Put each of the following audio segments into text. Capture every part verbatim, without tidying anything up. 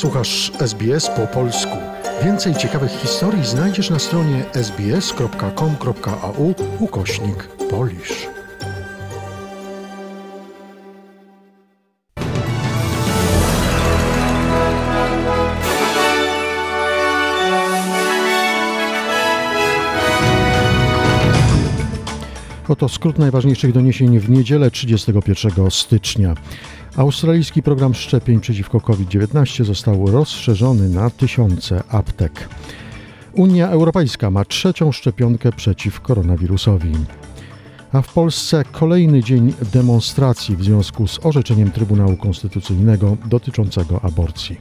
Słuchasz S B S po polsku. Więcej ciekawych historii znajdziesz na stronie sbs.com.au ukośnik Polish. Oto skrót najważniejszych doniesień w niedzielę trzydziestego pierwszego stycznia. Australijski program szczepień przeciwko COVID dziewiętnaście został rozszerzony na tysiące aptek. Unia Europejska ma trzecią szczepionkę przeciw koronawirusowi. A w Polsce kolejny dzień demonstracji w związku z orzeczeniem Trybunału Konstytucyjnego dotyczącego aborcji.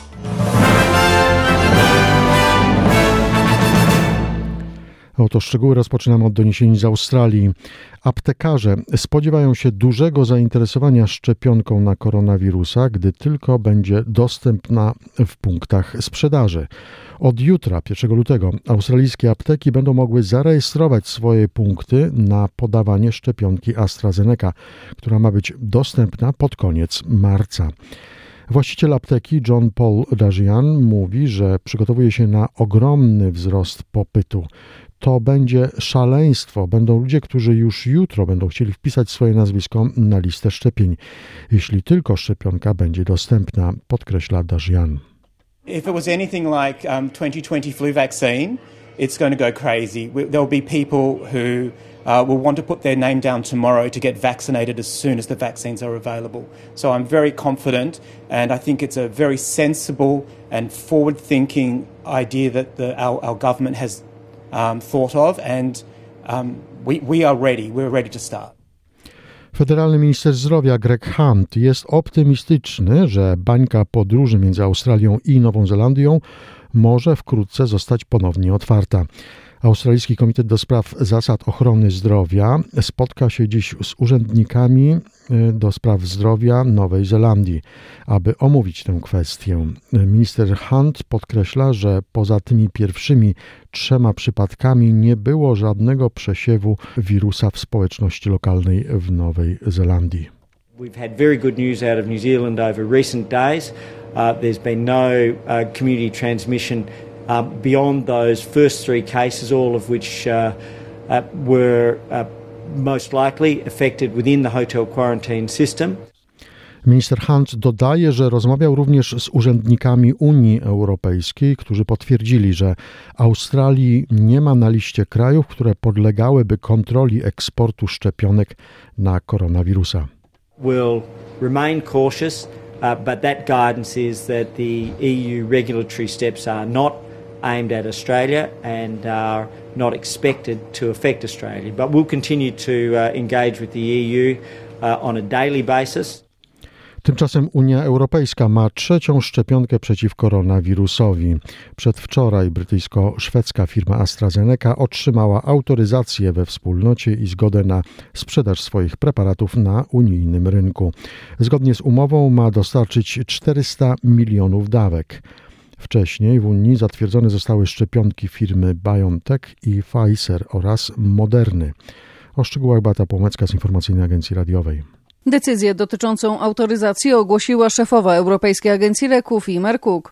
Oto szczegóły rozpoczynamy od doniesień z Australii. Aptekarze spodziewają się dużego zainteresowania szczepionką na koronawirusa, gdy tylko będzie dostępna w punktach sprzedaży. Od jutra, pierwszego lutego, australijskie apteki będą mogły zarejestrować swoje punkty na podawanie szczepionki AstraZeneca, która ma być dostępna pod koniec marca. Właściciel apteki John Paul Dajian mówi, że przygotowuje się na ogromny wzrost popytu. To będzie szaleństwo. Będą ludzie, którzy już jutro będą chcieli wpisać swoje nazwisko na listę szczepień, jeśli tylko szczepionka będzie dostępna, podkreśla Dajian. If it was anything like um, twenty twenty flu vaccine, it's going to go crazy. There'll be people who uh, will want to put their name down tomorrow to get vaccinated as soon as the vaccines are available. So I'm very confident, and I think it's a very sensible and forward-thinking idea that the, our, our government has um, thought of, and um, we, we are ready. We're ready to start. Federalny minister zdrowia Greg Hunt jest optymistyczny, że bańka podróży między Australią i Nową Zelandią może wkrótce zostać ponownie otwarta. Australijski Komitet do Spraw Zasad Ochrony Zdrowia spotka się dziś z urzędnikami do spraw zdrowia Nowej Zelandii, aby omówić tę kwestię. Minister Hunt podkreśla, że poza tymi pierwszymi trzema przypadkami nie było żadnego przesiewu wirusa w społeczności lokalnej w Nowej Zelandii. We've had very good news out of New Zealand over recent days. Uh, there's been no uh, community transmission Uh, beyond those first three cases, all of which uh, uh, were uh, most likely affected within the hotel quarantine system. Minister Hunt dodaje, że rozmawiał również z urzędnikami Unii Europejskiej, którzy potwierdzili, że Australii nie ma na liście krajów, które podlegałyby kontroli eksportu szczepionek na koronawirusa. We'll remain cautious, uh, but that guidance is that the E U regulatory steps are not aimed at Australia and are not expected to affect Australia. But we'll continue to uh, engage with the E U uh, on a daily basis. Tymczasem Unia Europejska ma trzecią szczepionkę przeciw koronawirusowi. Przedwczoraj brytyjsko-szwedzka firma AstraZeneca otrzymała autoryzację we wspólnocie i zgodę na sprzedaż swoich preparatów na unijnym rynku. Zgodnie z umową ma dostarczyć czterysta milionów dawek. Wcześniej w Unii zatwierdzone zostały szczepionki firmy BioNTech i Pfizer oraz Moderny. O szczegółach Beata Płomecka z Informacyjnej Agencji Radiowej. Decyzję dotyczącą autoryzacji ogłosiła szefowa Europejskiej Agencji Leków Imer Cook.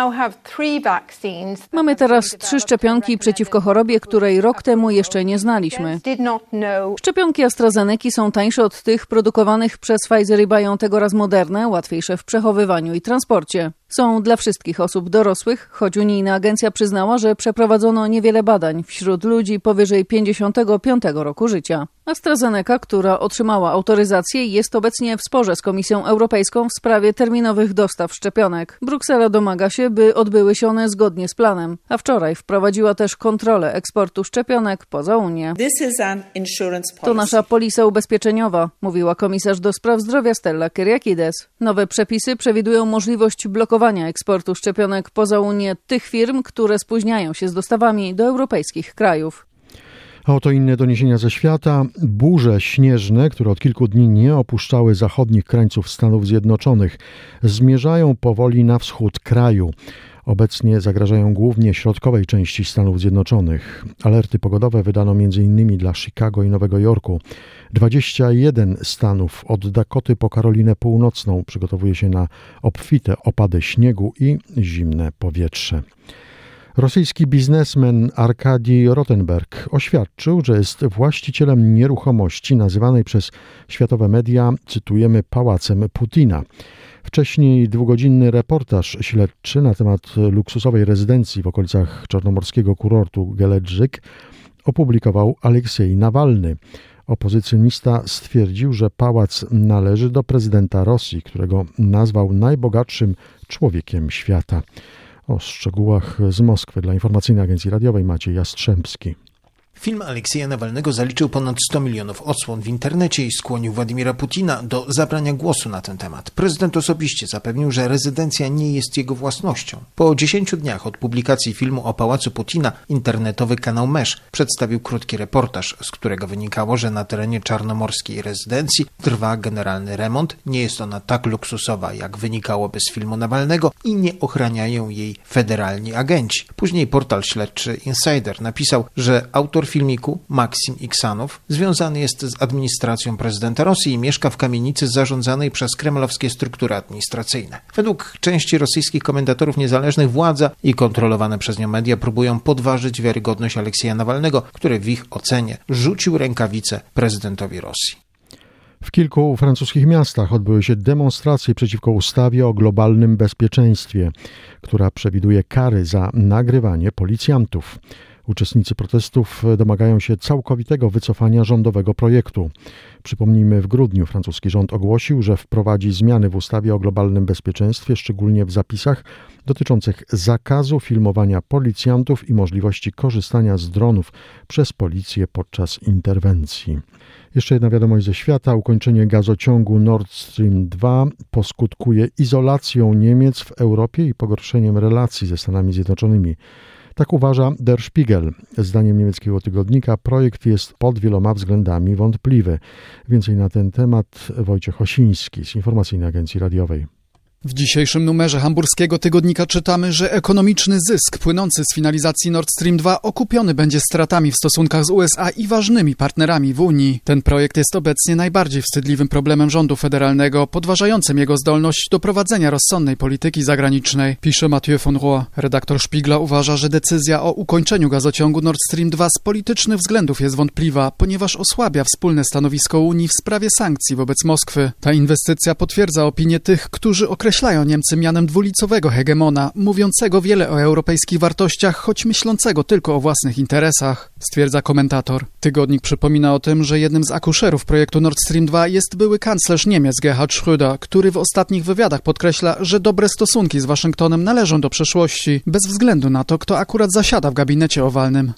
Mamy teraz trzy szczepionki przeciwko chorobie, której rok temu jeszcze nie znaliśmy. Szczepionki AstraZeneca są tańsze od tych produkowanych przez Pfizer i BioNTech oraz Modernę, łatwiejsze w przechowywaniu i transporcie. Są dla wszystkich osób dorosłych, choć unijna agencja przyznała, że przeprowadzono niewiele badań wśród ludzi powyżej pięćdziesiątego piątego roku życia. AstraZeneca, która otrzymała autoryzację, jest obecnie w sporze z Komisją Europejską w sprawie terminowych dostaw szczepionek. Bruksela domaga się, by odbyły się one zgodnie z planem, a wczoraj wprowadziła też kontrolę eksportu szczepionek poza Unię. To nasza polisa ubezpieczeniowa, mówiła komisarz do spraw zdrowia Stella Kyriakides. Nowe przepisy przewidują możliwość blokowania eksportu szczepionek poza Unię tych firm, które spóźniają się z dostawami do europejskich krajów. A oto inne doniesienia ze świata. Burze śnieżne, które od kilku dni nie opuszczały zachodnich krańców Stanów Zjednoczonych, zmierzają powoli na wschód kraju. Obecnie zagrażają głównie środkowej części Stanów Zjednoczonych. Alerty pogodowe wydano między innymi dla Chicago i Nowego Jorku. dwadzieścia jeden stanów od Dakoty po Karolinę Północną przygotowuje się na obfite opady śniegu i zimne powietrze. Rosyjski biznesmen Arkadii Rotenberg oświadczył, że jest właścicielem nieruchomości nazywanej przez światowe media, cytujemy, pałacem Putina. Wcześniej dwugodzinny reportaż śledczy na temat luksusowej rezydencji w okolicach czarnomorskiego kurortu Geledżyk opublikował Aleksiej Nawalny. Opozycjonista stwierdził, że pałac należy do prezydenta Rosji, którego nazwał najbogatszym człowiekiem świata. O szczegółach z Moskwy dla Informacyjnej Agencji Radiowej Maciej Jastrzębski. Film Aleksieja Nawalnego zaliczył ponad sto milionów odsłon w internecie i skłonił Władimira Putina do zabrania głosu na ten temat. Prezydent osobiście zapewnił, że rezydencja nie jest jego własnością. Po dziesięciu dniach od publikacji filmu o pałacu Putina internetowy kanał Mesz przedstawił krótki reportaż, z którego wynikało, że na terenie czarnomorskiej rezydencji trwa generalny remont. Nie jest ona tak luksusowa, jak wynikałoby z filmu Nawalnego i nie ochraniają jej federalni agenci. Później portal śledczy Insider napisał, że autor filmiku, Maksim Iksanow, związany jest z administracją prezydenta Rosji i mieszka w kamienicy zarządzanej przez kremlowskie struktury administracyjne. Według części rosyjskich komentatorów niezależnych władza i kontrolowane przez nią media próbują podważyć wiarygodność Aleksieja Nawalnego, który w ich ocenie rzucił rękawice prezydentowi Rosji. W kilku francuskich miastach odbyły się demonstracje przeciwko ustawie o globalnym bezpieczeństwie, która przewiduje kary za nagrywanie policjantów. Uczestnicy protestów domagają się całkowitego wycofania rządowego projektu. Przypomnijmy, w grudniu francuski rząd ogłosił, że wprowadzi zmiany w ustawie o globalnym bezpieczeństwie, szczególnie w zapisach dotyczących zakazu filmowania policjantów i możliwości korzystania z dronów przez policję podczas interwencji. Jeszcze jedna wiadomość ze świata. Ukończenie gazociągu Nord Stream dwa poskutkuje izolacją Niemiec w Europie i pogorszeniem relacji ze Stanami Zjednoczonymi. Tak uważa Der Spiegel. Zdaniem niemieckiego tygodnika projekt jest pod wieloma względami wątpliwy. Więcej na ten temat Wojciech Osiński z Informacyjnej Agencji Radiowej. W dzisiejszym numerze hamburskiego tygodnika czytamy, że ekonomiczny zysk płynący z finalizacji Nord Stream dwa okupiony będzie stratami w stosunkach z U S A i ważnymi partnerami w Unii. Ten projekt jest obecnie najbardziej wstydliwym problemem rządu federalnego, podważającym jego zdolność do prowadzenia rozsądnej polityki zagranicznej, pisze Mathieu von Rohr. Redaktor Spiegla uważa, że decyzja o ukończeniu gazociągu Nord Stream dwa z politycznych względów jest wątpliwa, ponieważ osłabia wspólne stanowisko Unii w sprawie sankcji wobec Moskwy. Ta inwestycja potwierdza opinię tych, którzy określają Niemcy mianem dwulicowego hegemona, mówiącego wiele o europejskich wartościach, choć myślącego tylko o własnych interesach, stwierdza komentator. Tygodnik przypomina o tym, że jednym z akuszerów projektu Nord Stream dwa jest były kanclerz Niemiec Gerhard Schröder, który w ostatnich wywiadach podkreśla, że dobre stosunki z Waszyngtonem należą do przeszłości, bez względu na to, kto akurat zasiada w gabinecie owalnym.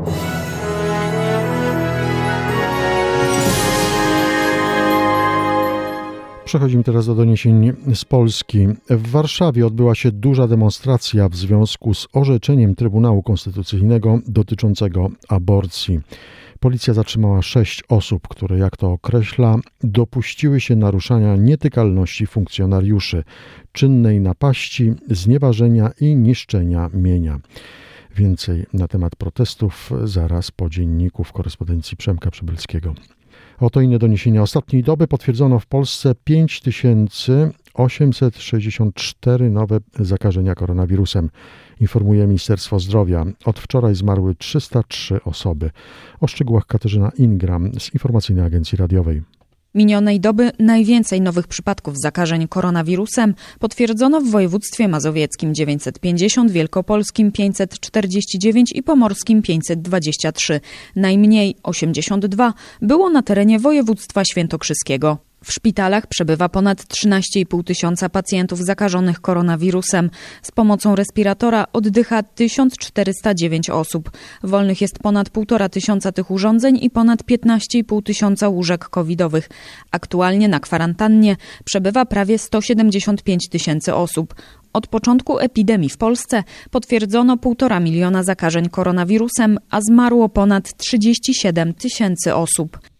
Przechodzimy teraz do doniesień z Polski. W Warszawie odbyła się duża demonstracja w związku z orzeczeniem Trybunału Konstytucyjnego dotyczącego aborcji. Policja zatrzymała sześć osób, które, jak to określa, dopuściły się naruszania nietykalności funkcjonariuszy, czynnej napaści, znieważenia i niszczenia mienia. Więcej na temat protestów zaraz po dzienniku w korespondencji Przemka Przybylskiego. Oto inne doniesienia. Ostatniej doby potwierdzono w Polsce pięć tysięcy osiemset sześćdziesiąt cztery nowe zakażenia koronawirusem, informuje Ministerstwo Zdrowia. Od wczoraj zmarły trzysta trzy osoby. O szczegółach Katarzyna Ingram z Informacyjnej Agencji Radiowej. Minionej doby najwięcej nowych przypadków zakażeń koronawirusem potwierdzono w województwie mazowieckim dziewięćset pięćdziesiąt, wielkopolskim pięćset czterdzieści dziewięć i pomorskim pięćset dwadzieścia trzy. Najmniej osiemdziesiąt dwa było na terenie województwa świętokrzyskiego. W szpitalach przebywa ponad trzynaście i pół tysiąca pacjentów zakażonych koronawirusem. Z pomocą respiratora oddycha tysiąc czterysta dziewięć osób. Wolnych jest ponad półtora tysiąca tych urządzeń i ponad piętnaście i pół tysiąca łóżek covidowych. Aktualnie na kwarantannie przebywa prawie sto siedemdziesiąt pięć tysięcy osób. Od początku epidemii w Polsce potwierdzono półtora miliona zakażeń koronawirusem, a zmarło ponad trzydzieści siedem tysięcy osób.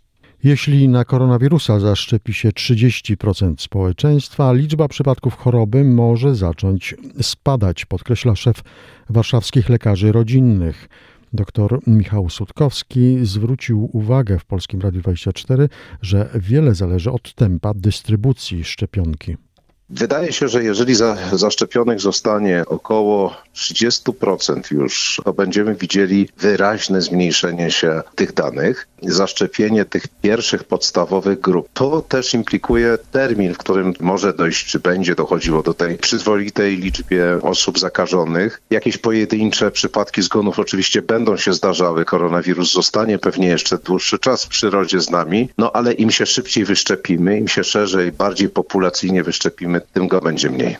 Jeśli na koronawirusa zaszczepi się trzydzieści procent społeczeństwa, liczba przypadków choroby może zacząć spadać, podkreśla szef warszawskich lekarzy rodzinnych. Doktor Michał Sutkowski zwrócił uwagę w Polskim Radiu dwadzieścia cztery, że wiele zależy od tempa dystrybucji szczepionki. Wydaje się, że jeżeli za, zaszczepionych zostanie około trzydzieści procent już, to będziemy widzieli wyraźne zmniejszenie się tych danych. Zaszczepienie tych pierwszych podstawowych grup. To też implikuje termin, w którym może dojść, czy będzie dochodziło do tej przyzwoitej liczbie osób zakażonych. Jakieś pojedyncze przypadki zgonów oczywiście będą się zdarzały. Koronawirus zostanie pewnie jeszcze dłuższy czas w przyrodzie z nami, no ale im się szybciej wyszczepimy, im się szerzej, bardziej populacyjnie wyszczepimy, tym go będzie mniej.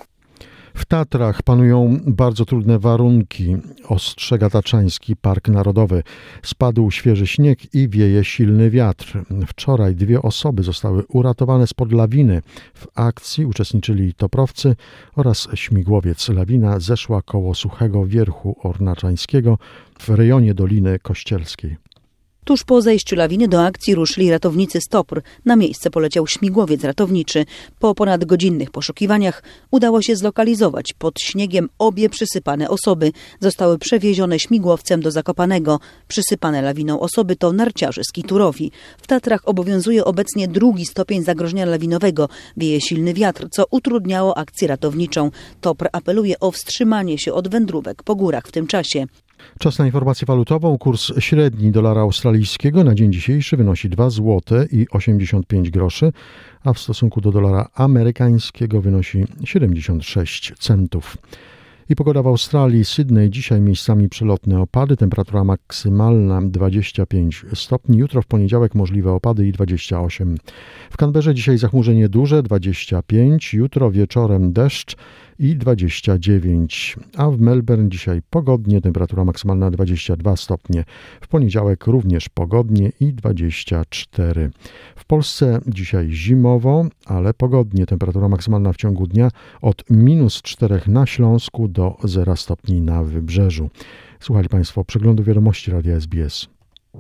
W Tatrach panują bardzo trudne warunki, ostrzega Tatrzański Park Narodowy. Spadł świeży śnieg i wieje silny wiatr. Wczoraj dwie osoby zostały uratowane spod lawiny. W akcji uczestniczyli toprowcy oraz śmigłowiec. Lawina zeszła koło Suchego Wierchu Ornaczańskiego w rejonie Doliny Kościelskiej. Tuż po zejściu lawiny do akcji ruszyli ratownicy z Topr. Na miejsce poleciał śmigłowiec ratowniczy. Po ponad godzinnych poszukiwaniach udało się zlokalizować pod śniegiem obie przysypane osoby. Zostały przewiezione śmigłowcem do Zakopanego. Przysypane lawiną osoby to narciarze z Kiturowi. W Tatrach obowiązuje obecnie drugi stopień zagrożenia lawinowego. Wieje silny wiatr, co utrudniało akcję ratowniczą. Topr apeluje o wstrzymanie się od wędrówek po górach w tym czasie. Czas na informację walutową. Kurs średni dolara australijskiego na dzień dzisiejszy wynosi dwa złote i osiemdziesiąt pięć groszy, a w stosunku do dolara amerykańskiego wynosi siedemdziesiąt sześć centów. I pogoda w Australii, Sydney, dzisiaj miejscami przelotne opady, temperatura maksymalna dwadzieścia pięć stopni, jutro w poniedziałek możliwe opady i dwadzieścia osiem. W Canberrze dzisiaj zachmurzenie duże, dwadzieścia pięć, jutro wieczorem deszcz i dwadzieścia dziewięć, a w Melbourne dzisiaj pogodnie, temperatura maksymalna dwadzieścia dwa stopnie, w poniedziałek również pogodnie i dwadzieścia cztery. W Polsce dzisiaj zimowo, ale pogodnie, temperatura maksymalna w ciągu dnia od minus czterech na Śląsku do zera stopni na Wybrzeżu. Słuchali Państwo przeglądu wiadomości Radia S B S.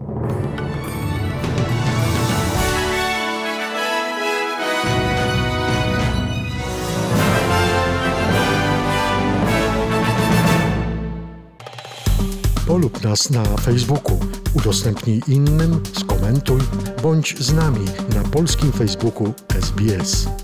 Polub nas na Facebooku, udostępnij innym, skomentuj, bądź z nami na polskim Facebooku S B S.